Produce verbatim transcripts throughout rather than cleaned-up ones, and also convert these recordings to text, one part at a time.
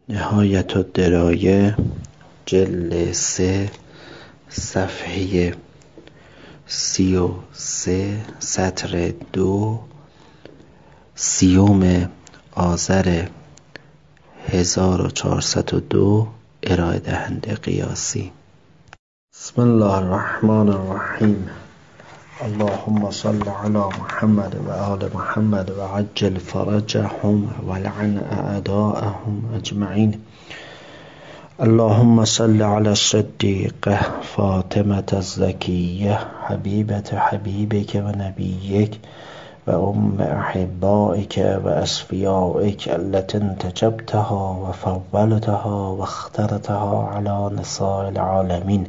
نهایت الدرایه جلد سه صفحه سی و سه سطر دو سیوم آذر هزار و چهارصد و دو ارائه دهنده قیاسی. بسم الله الرحمن الرحیم. اللهم صل علی محمد و آل محمد و عجل فرجهم و لعن اعداءهم اجمعین. اللهم صل علی الصدیقه فاطمه الزکیه حبیبت حبیبک و نبیک و ام احبائک و اصفیائک التي انتجبتها و فضلتها و اخترتها على نساء العالمین.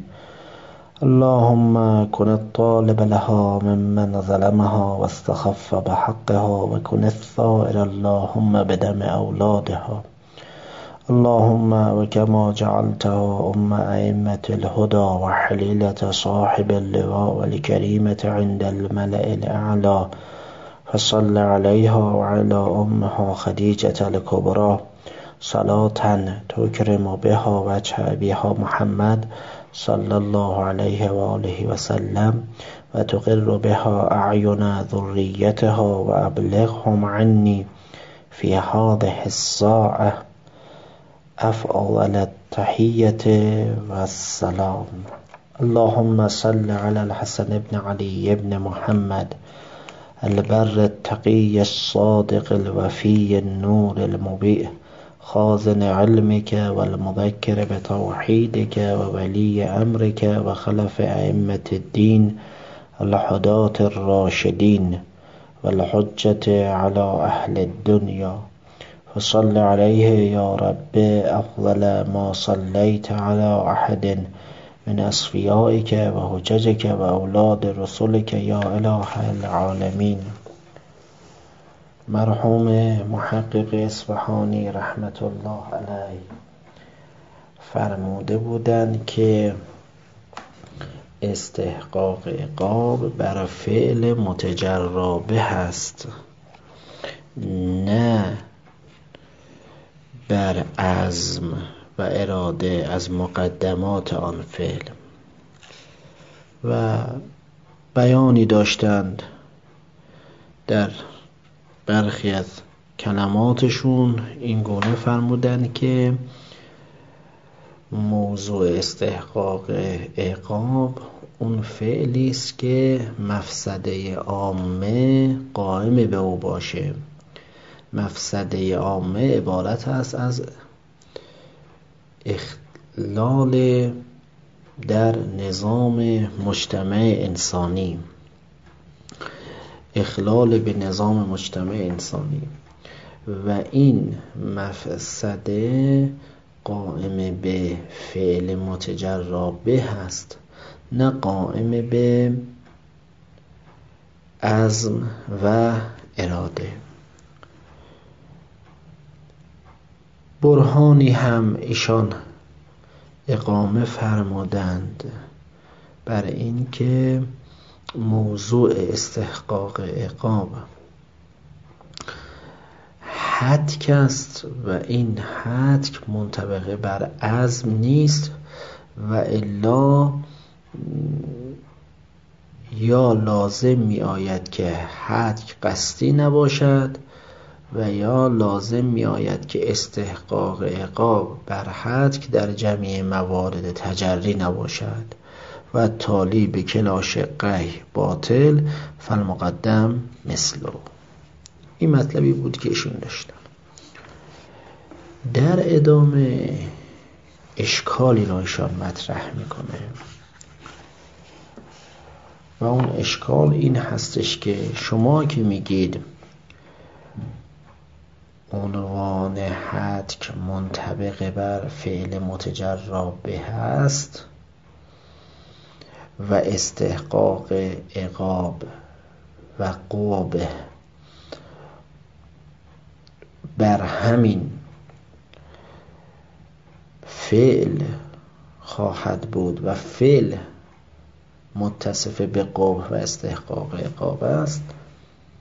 اللهم كن الطالب لها ممن ظلمها واستخف بحقها وكن الثائر اللهم بدم أولادها. اللهم وكما جعلتها أم أئمة الهدى وحليلة صاحب اللواء والكريمة عند الملأ الأعلى فصل عليها وعلى أمها خديجة الكبرى صلاة تكرم بها وجه أبيها محمد صلى الله عليه وآله وسلم و تقر بها اعین ذریتها و ابلغهم عنی فی هذه الساعة افضل التحیة و السلام. اللهم صل على الحسن بن علي بن محمد البر التقي الصادق الوفي النور المبيء خازن علمك والمذكر بتوحيدك وولي أمرك وخلف أئمة الدين الهداة الراشدين والحجة على أهل الدنيا فصل عليه يا رب أفضل ما صليت على أحد من أصفيائك وحججك وأولاد رسلك يا إله العالمين. مرحوم محقق اصفهانی رحمت الله علیه فرموده بودند که استحقاق عقاب بر فعل متجرا به است، نه بر عزم و اراده از مقدمات آن فعل. و بیانی داشتند در برخی از کلماتشون این گونه فرمودن که موضوع استحقاق عقاب اون فعلی است که مفسده عامه قائم به او باشه. مفسده عامه عبارت است از اخلال در نظام مجتمع انسانی، اخلال به نظام مجتمع انسانی و این مفسده قائم به فعل متجرا به هست، نه قائم به عزم و اراده. برهانی هم ایشان اقامه فرمودند بر این که موضوع استحقاق عقاب حتک است و این حتک منطبق بر عزم نیست و الا یا لازم می آید که حتک قصدی نباشد و یا لازم می آید که استحقاق عقاب بر حتک در جمعی موارد تجری نباشد و تالی به کلا شقه باطل فالمقدم مثله. این مطلبی بود که ایشون داشتن. در ادامه اشکالی را ایشان مطرح میکنه و اون اشکال این هستش که شما که میگید عنوان حتک منطبق بر فعل متجرا به هست و استحقاق عقاب و قوبه بر همین فعل خواهد بود و فعل متصف به قوبه و استحقاق عقاب است،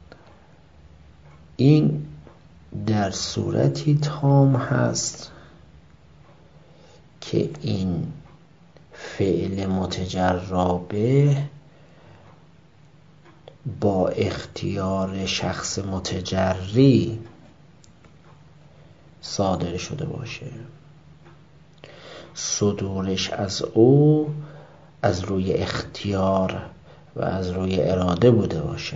این در صورتی تام هست که این فعل متجرا به با اختیار شخص متجری صادر شده باشه، صدورش از او از روی اختیار و از روی اراده بوده باشه.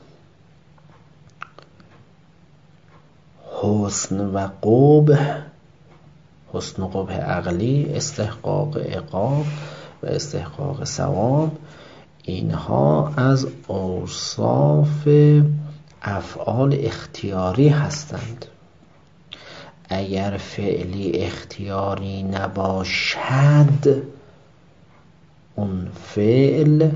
حسن و قبح، حسن و قبح عقلی، استحقاق عقاب و استحقاق ثواب، اینها از اوصاف افعال اختیاری هستند. اگر فعلی اختیاری نباشد، اون فعل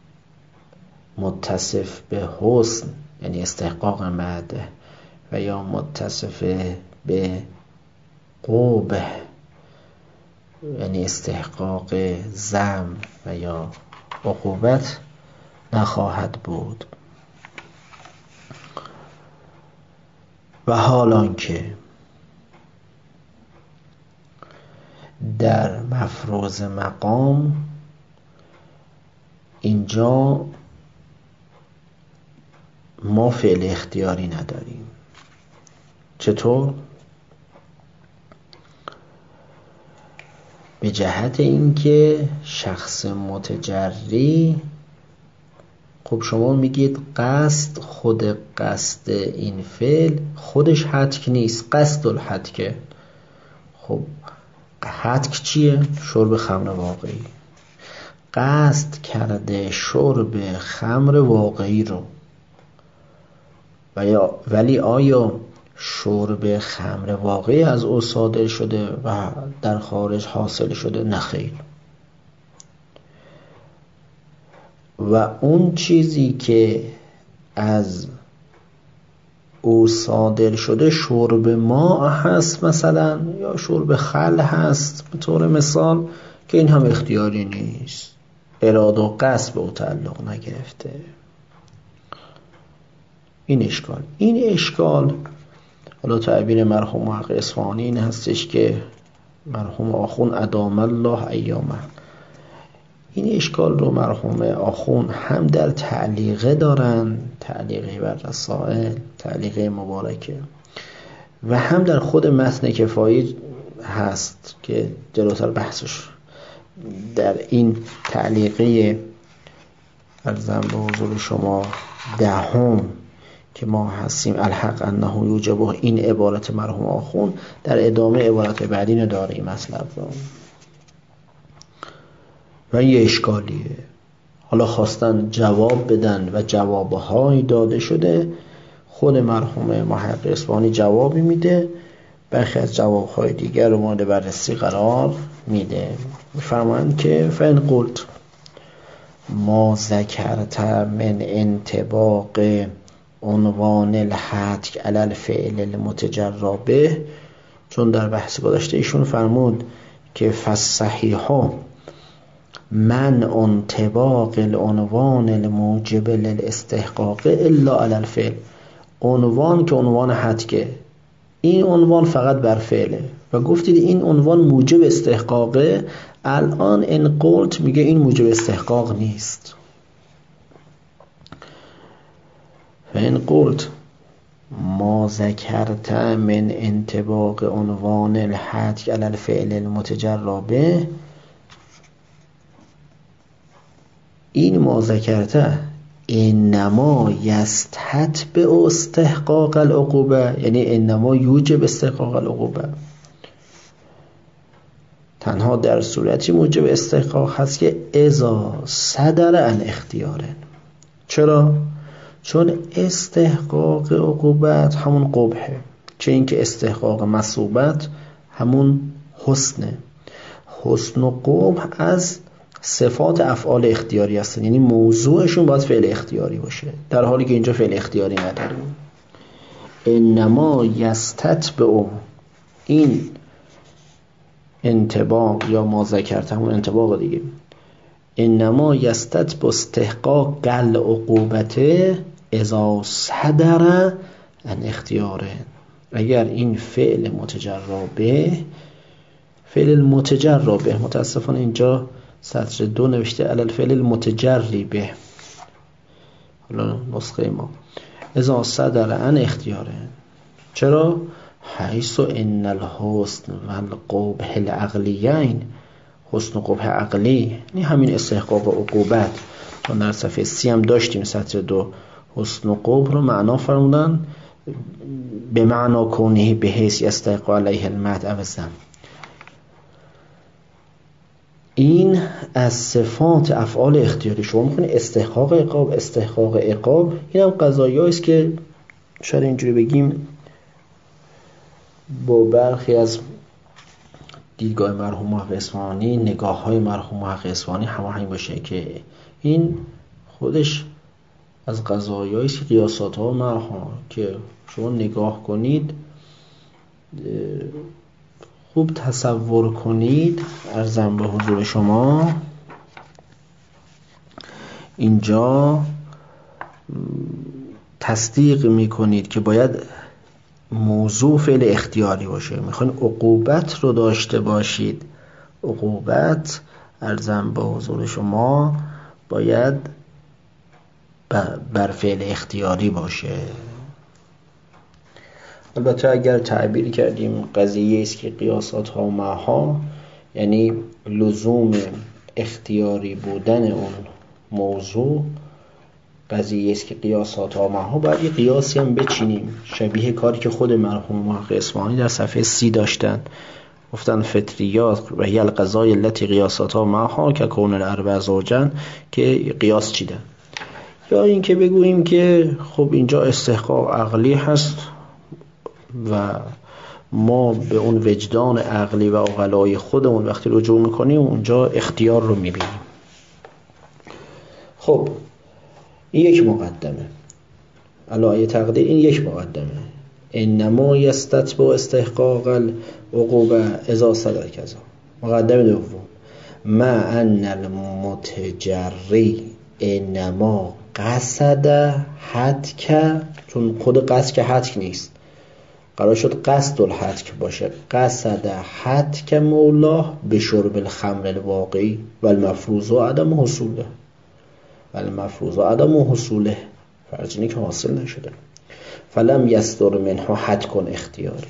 متصف به حسن یعنی استحقاق مدح و یا متصف به قبح یعنی استحقاق ذم و یا عقوبت نخواهد بود. و حالان که در مفروض مقام اینجا ما فعل اختیاری نداریم. چطور؟ به جهت اینکه شخص متجری، خب شما میگید قصد، خود قصد این فعل خودش حتک نیست، قصد الحتکه. خب حتک چیه؟ شرب خمر واقعی. قصد کرده شرب خمر واقعی رو، ولی آیا شرب خمر واقعی از او صادر شده و در خارج حاصل شده؟ نخیر. و اون چیزی که از او صادر شده شرب ماء هست مثلا، یا شرب خل هست به طور مثال، که این هم اختیاری نیست، اراده و قصد به او تعلق نگرفته. این اشکال این اشکال حالا تعبیر مرحوم حق اصفهانی این هستش که مرحوم آخون ادام الله ایامه، این اشکال رو مرحوم آخون هم در تعلیقه دارن، تعلیقه بر رسائل، تعلیقه مبارکه، و هم در خود متن کفایی هست که جلوتر بحثش در این تعلیقه ارزم به حضور شما دهم که ما هستیم الحق انه یوجب، این عبارت مرحوم آخون در ادامه عبارت بعدی نداره این مطلب رو. و یه اشکالیه. حالا خواستن جواب بدن و جوابهایی داده شده، خود مرحوم محقق اصفهانی جوابی میده، برخی از جوابهای دیگر رو مورد بررسی قرار میده. میفرمایند که فإن قلت ما ذکرت من انطباق عنوان الحتک علی الفعل المتجرا به، چون در بحث گذشته ایشون فرمود که فالصحیح من انطباق العنوان الموجب للاستحقاق الا علی الفعل، عنوان که عنوان حتکه، این عنوان فقط بر فعله و گفتید این عنوان موجب استحقاقه. الان این قلت میگه این موجب استحقاق نیست. فإن قلت ما ذکرت من انطباق عنوان الحتک علی الفعل المتجرا به، این ما ذکرته انما یستتبع استحقاق العقوبه، یعنی انما یوجب استحقاق العقوبه، تنها در صورتی موجب استحقاق هست که اذا صدر عن اختیار. چرا؟ چون استحقاق عقوبت همون قبحه، چه اینکه استحقاق مثوبت همون حسنه. حسن و قبح از صفات افعال اختیاری هستن، یعنی موضوعشون باید فعل اختیاری باشه، در حالی که اینجا فعل اختیاری نداریم. انما یستتبع، این انطباق یا ما ذکرت همون انطباق دیگه، انما یستتبع استحقاق قل عقوبت اذا صدر عن اختیاره، اگر این فعل متجرا به فعل المتجر به، متاسفانه اینجا سطر دو نوشته علی الفعل المتجری به، حالا نسخه ما اذا صدر عن اختیاره. چرا؟ حیث ان الحسن و القبح العقلیین، حسن و قبح عقلی یعنی همین استحقاق و عقوبت. ما در صفحه سی هم داشتیم سطر دو، حسن و قبح رو معنا فرمودن به معنا کونه به حیث یستحق علیه المدح و الذم. این از صفات افعال اختیاری. شما می‌خونید استحقاق عقاب، استحقاق عقاب، این هم قضایایی است که شاید اینجوری بگیم با برخی از دیدگاه مرحوم محقق اصفهانی، نگاه های مرحوم محقق اصفهانی هماهنگ باشه که این خودش از قضایایی است که قیاسات ها مرحوم که شما نگاه کنید خوب تصور کنید. عرضم به حضور شما اینجا تصدیق میکنید که باید موضوع فعل اختیاری باشه. میخواین عقوبت رو داشته باشید، عقوبت عرضم به حضور شما باید بر فعل اختیاری باشه. البته اگر تعبیر کردیم قضیه است که قیاسات ها معها، یعنی لزوم اختیاری بودن اون موضوع، قضیه است که قیاسات ها معها، باید یه قیاسی هم بچینیم شبیه کاری که خود مرحوم محقق اصفهانی در صفحه سی داشتن. گفتن فطریات و هی القضای التي قیاسات ها معها که کون الاربع زوجن، که قیاس چیدن. یا این که بگوییم که خب اینجا استحقاق عقلی هست و ما به اون وجدان عقلی و عقلای خودمون وقتی رجوع میکنیم اونجا اختیار رو میبینیم. خب این یک مقدمه، علایه تقدیر این یک مقدمه. انما یستتبع استحقاق العقوبه اذا صدر کذا. مقدمه دوم، ما ان المتجری انما قصد حتک، چون خود قصد که حتک نیست، قرار شد قصد الحتک باشه. قصد حتک مولاه به شرب الخمر الواقعی و المفروض و عدم حصوله، و المفروض و عدم حصوله فرجینی که حاصل نشده. فلم یصدر منها حتک اختیاری.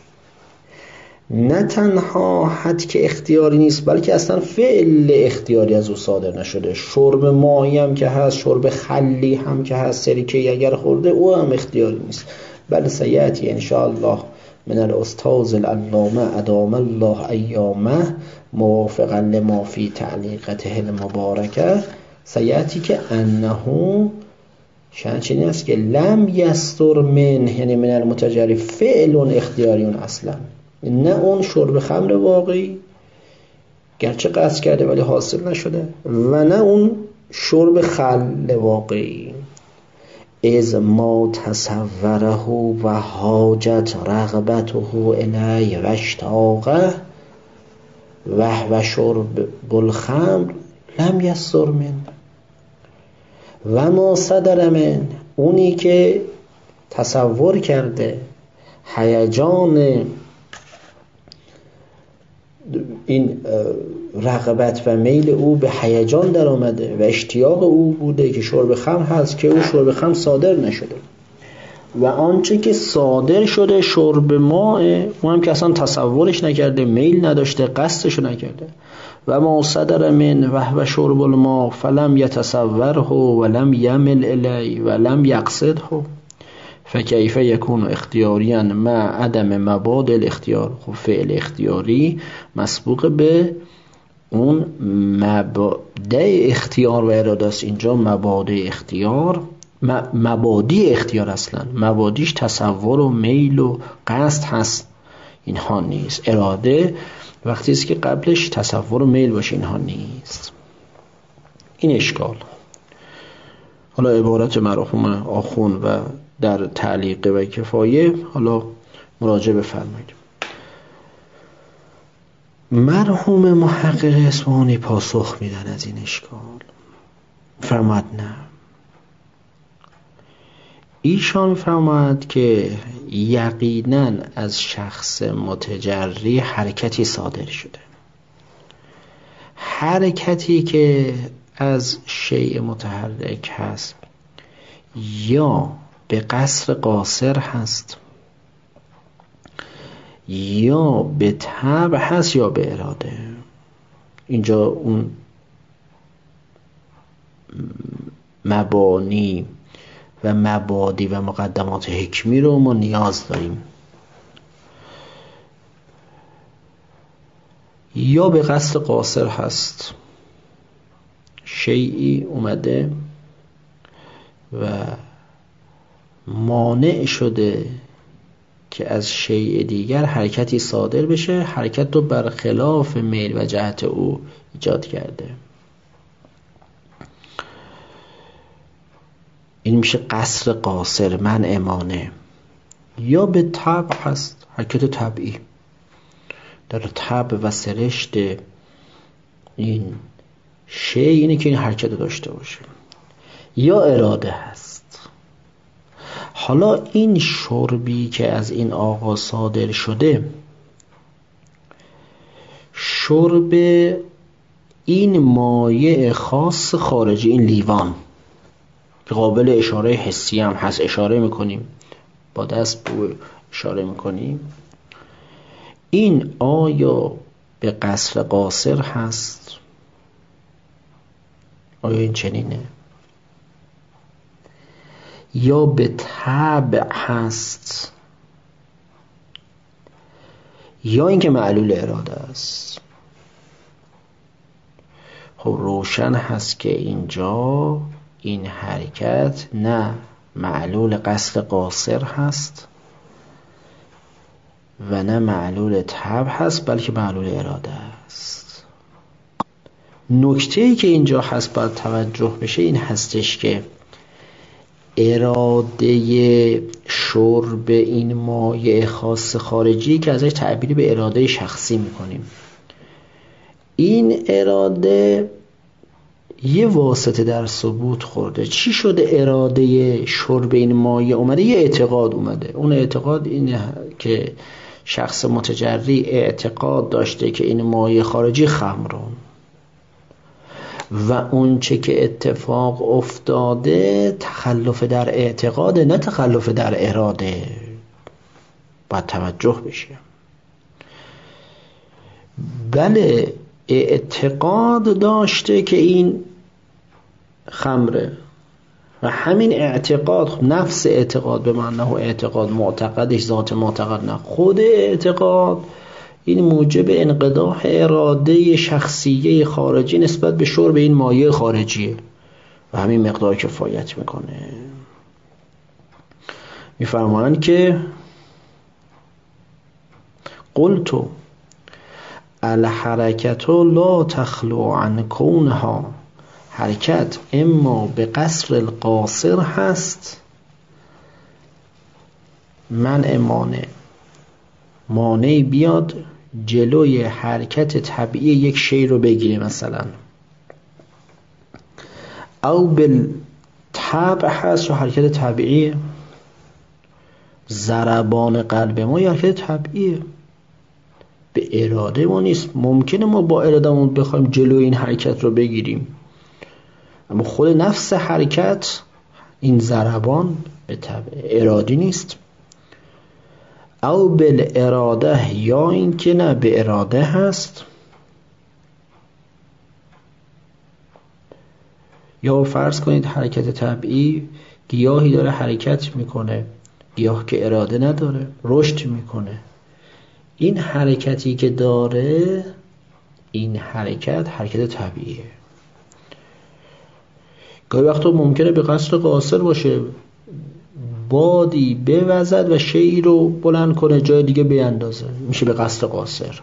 نه تنها حتک اختیاری نیست بلکه اصلا فعل اختیاری از او صادر نشده. شرب ماهی هم که هست، شرب خلی هم که هست، سرکه اگر خورده او هم اختیاری نیست. بل سیأتی ان شاء الله من الاستاذ العلامه ادام الله ایامه موافقا لما فی تعلیقته المبارکه، سیأتی که انه شنچینی است که لم یستر من، یعنی من المتجری فعل اختیاریون اصلا، نه اون شرب خمر واقعی گرچه قصد کرده ولی حاصل نشده، و نه اون شرب خل واقعی. از ما تصوره و حاجت رغبته الی و اشتاقه و و شرب الخمر لم یستر من. و ما صدر من، اونی که تصور کرده هیجان این رغبت و میل او به هیجان در آمده و اشتیاق او بوده که شرب خمر هست، که او شرب خمر صادر نشده، و آنچه که صادر شده شرب ماء، او هم که اصلا تصورش نکرده، میل نداشته، قصدش نکرده. و ما صدر من و و شرب الماء فلم یتصوره ولم یمل الی ولم یقصده فکیف یکون اختیاریا مع عدم مباد الاختیار. خب فعل اختیاری مسبوق به اون مبادی اختیار و اراده است. اینجا مبادی اختیار، مبادی اختیار اصلا مبادیش تصور و میل و قصد هست، اینها نیست. اراده وقتی است که قبلش تصور و میل باشه، اینها نیست. این اشکال. حالا عبارت مرحوم آخون و در تعلیق و کفایه حالا مراجعه بفرمایید. مرحوم محقق اصفهانی پاسخ میدن از این اشکال، فرماد نه، ایشان می‌فرماید که یقیناً از شخص متجری حرکتی صادر شده. حرکتی که از شیء متحرک هست یا به قصر قاصر هست یا به طبع هست یا به اراده. اینجا اون مبانی و مبادی و مقدمات حکمی رو ما نیاز داریم. یا به قصد قاصر هست، شیئی اومده و مانع شده که از شیء دیگر حرکتی صادر بشه، حرکت رو برخلاف میل و جهت او ایجاد کرده. این میشه قصر قاصر، منع مانع. یا به طبع هست، حرکت طبعی در طبع و سرشت این شیء اینه که این حرکت رو داشته باشه. یا اراده هست. حالا این شربی که از این آقا صادر شده، شرب این مایع خاص خارجی، این لیوان که قابل اشاره حسی هم هست، اشاره میکنیم با دست بو اشاره میکنیم، این آیا به قصر قاصر هست؟ آیا این چنینه؟ یا به طبع هست؟ یا اینکه معلول اراده است؟ خب روشن هست که اینجا این حرکت نه معلول قصد قاصر هست و نه معلول طبع هست، بلکه معلول اراده است. نکته‌ای که اینجا هست باید توجه بشه این هستش که اراده شرب این مایع خاص خارجی که ازش تعبیری به اراده شخصی میکنیم، این اراده یه واسطه در ثبوت خورده. چی شده اراده شرب این مایع اومده؟ یه اعتقاد اومده. اون اعتقاد اینه که شخص متجری اعتقاد داشته که این مایع خارجی خمرون و اون چه که اتفاق افتاده تخلف در اعتقاد، نه تخلف در اراده. باید توجه بشه. بله اعتقاد داشته که این خمره و همین اعتقاد، نفس اعتقاد به معنی اعتقاد معتقدش ذات معتقد نه، خود اعتقاد این موجب انقداح اراده شخصیه خارجی نسبت به شرب این مایع خارجیه و همین مقدار کفایت میکنه. میفرمایند که قلتو الحرکت لا تخلو عن کونها، حرکت اما به قصر القاصر هست، منع مانع، مانع بیاد جلوی حرکت طبیعی یک شی رو بگیره، مثلا او بالطبع هست و حرکت طبیعی ضربان قلب ما یا حرکت طبیعیه، به اراده ما نیست. ممکنه ما با ارادهمون بخوایم جلوی این حرکت رو بگیریم، اما خود نفس حرکت این ضربان به طبع ارادی نیست. او بالاراده، یا این که نه به اراده هست. یا فرض کنید حرکت طبیعی گیاهی داره حرکت میکنه، گیاه که اراده نداره رشد میکنه، این حرکتی که داره این حرکت حرکت طبیعیه. گاهی وقتا ممکنه به قصد قاصر باشه، بادی بوزد و شیئی رو بلند کنه جای دیگه بیاندازه، میشه به قصد قاصر.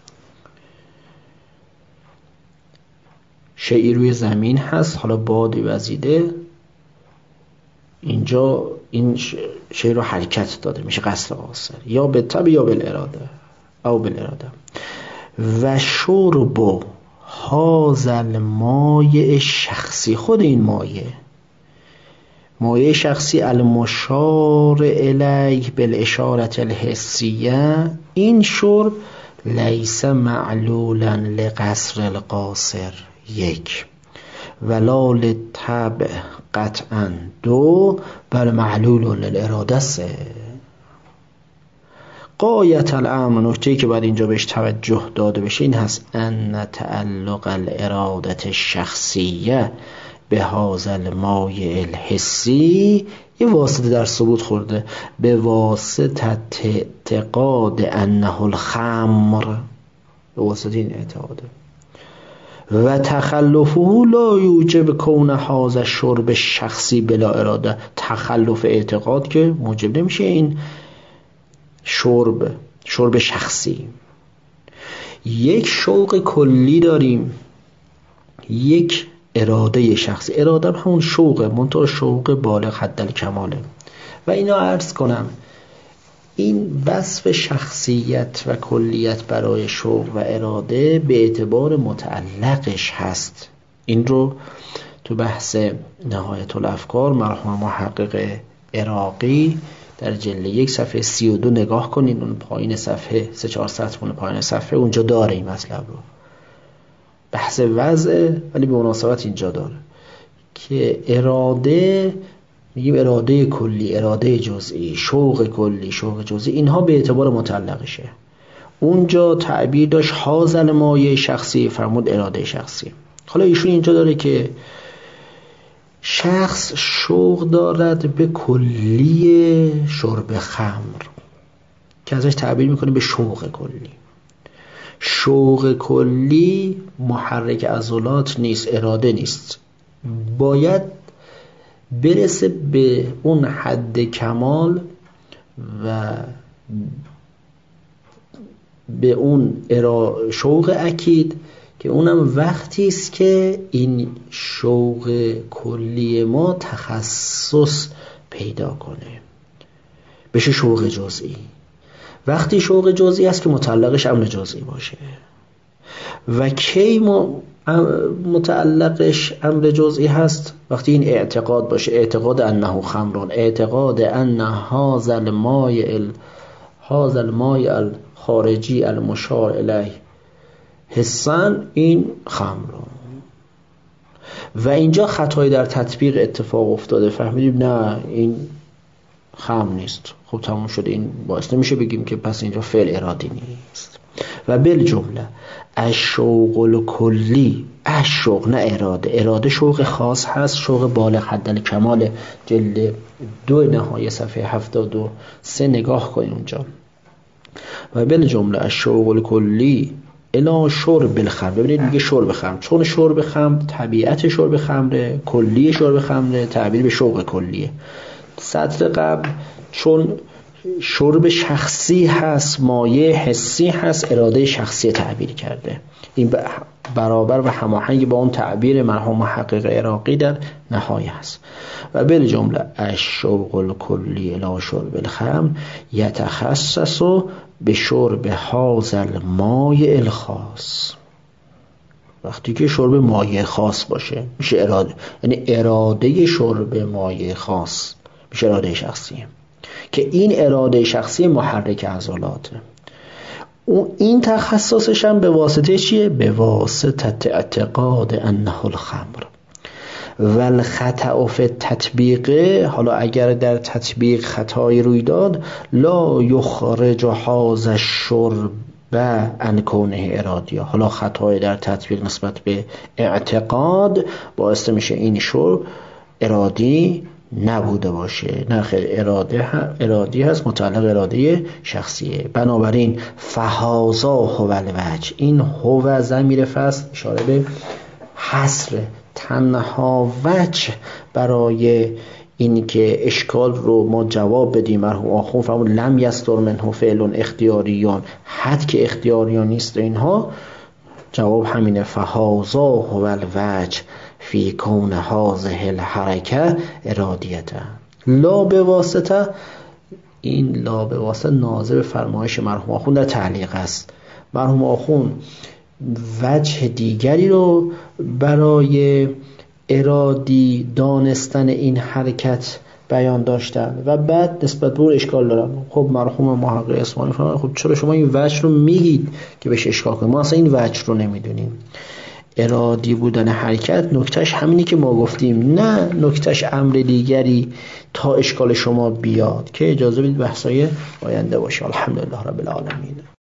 شیئی روی زمین هست، حالا بادی وزیده اینجا این شیء رو حرکت داده، میشه قصد قاصر. یا به طبع یا بالاراده او بالاراده. و شرب هذا المایع شخصی، خود این مایع مایه شخصی المشار الیه بالاشاره الحسیه، این شرب لیس معلولا لقصر القاصر یک ولا للطبع قطعا دو بل معلول للاراده سه. غایت الامر، نکته‌ای که باید اینجا بهش توجه داده بشه این هست ان تعلق الاراده الشخصیه به هذا المایع الحسی، یه واسطه در ثبوت خورده به واسطه اعتقاد انه الخمر، به واسطه این اعتقاده و تخلفه لا یوجب کون هذا الشرب شخصی بلا اراده، تخلف اعتقاد که موجب نمیشه این شرب شرب شخصی. یک شوق کلی داریم، یک اراده شخصی. اراده هم همون شوقه، منتها شوق بالغ حدالکماله. و اینا عرض کنم این وصف شخصیت و کلیت برای شوق و اراده به اعتبار متعلقش هست. این رو تو بحث نهایت الافکار مرحوم محقق عراقی در جلد یک صفحه سی و دو نگاه کنین، اون پایین صفحه سه چهار سطر پایین صفحه اونجا داره این مطلب رو. بحث وضع ولی به مناسبت اینجا داره که اراده، میگیم اراده کلی، اراده جزئی، شوق کلی، شوق جزئی، اینها به اعتبار متعلقشه. اونجا تعبیر داشت حاصل مایه شخصی، فرمود اراده شخصی. حالا ایشون اینجا داره که شخص شوق دارد به کلی شرب خمر که ازش تعبیر میکنه به شوق کلی. شوق کلی محرک عضلات نیست، اراده نیست، باید برسه به اون حد کمال و به اون شوق اکید که اونم وقتی است که این شوق کلی ما تخصص پیدا کنه بشه شوق جزئی. وقتی شوق جزئی است که متعلقش امر جزئی باشه. و کی متعلقش امر جزئی هست؟ وقتی این اعتقاد باشه، اعتقاد انه خمرون، اعتقاد ان هذا المایع هذا المایع الخارجی المشار الیه حسن این خمرون. و اینجا خطایی در تطبیق اتفاق افتاده، فهمیدیم نه این خمر نیست، خب تموم شده. این باعث نمیشه بگیم که پس اینجا فعل ارادی نیست. و بالجمله الشوق الکلی، الشوق نه اراده، اراده شوق خاص هست، شوق بالغ حدالکمال. جلد دو نهایه صفحه هفتاد و سه نگاه کنید اونجا. و بالجمله الشوق الکلی الی شرب الخمر. ببینید میگه شرب خمر، چون شرب خمر طبیعت شرب خمره، کلی شرب خمره، تعبیر به شوق کلیه. سطر قبل چون شرب شخصی هست، مایه حسی هست، اراده شخصی تعبیر کرده. این برابر و هماهنگ با اون تعبیر مرحوم محقق عراقی در نهایه هست. و بالجمله الشوق الکلی الی شرب الخمر یتخصص به شرب هذا المایع الخاص. وقتی که شرب مایع خاص باشه میشه اراده، یعنی اراده شرب مایع خاص میشه اراده شخصیه که این اراده شخصی محرک عضلاته. این تخصصش هم به واسطه چیه؟ به واسطه اعتقاد انه الخمر. و الخطأ فی التطبیق، حالا اگر در تطبیق خطایی روی داد، لا یخرج هذا الشرب عن کونه ارادیه. حالا خطای در تطبیق نسبت به اعتقاد باعث میشه این شرب ارادی نبوده باشه. نه خیر، اراده ارادی هست، متعلق اراده شخصیه. بنابراین فهازا هو الوجه، این هو ضمیر فصل اشاره به حصر، تنها وجه برای این که اشکال رو ما جواب بدیم. مرحوم آخوند فرمود لم یستر منه فعل اختیاریان، حد که اختیاریان نیست. اینها جواب همینه، فهازا هو الوجه فی کون هذه الحرکه ارادیته لا به واسطه. این لا به واسطه ناظر فرمایش مرحوم آخوند در تعلیق است. مرحوم آخوند وجه دیگری رو برای ارادی دانستن این حرکت بیان داشتن و بعد نسبت به اون اشکال دارن. خب مرحوم محقق اصفهانی فرمودن خب چرا شما این وجه رو میگید که بهش اشکال کنید؟ ما اصلا این وجه رو نمیدونیم. ارادی بودن حرکت نکتهش همینی که ما گفتیم، نه نکتهش امر دیگری تا اشکال شما بیاد، که اجازه بدید بحثای آینده باشه. الحمدلله رب العالمین.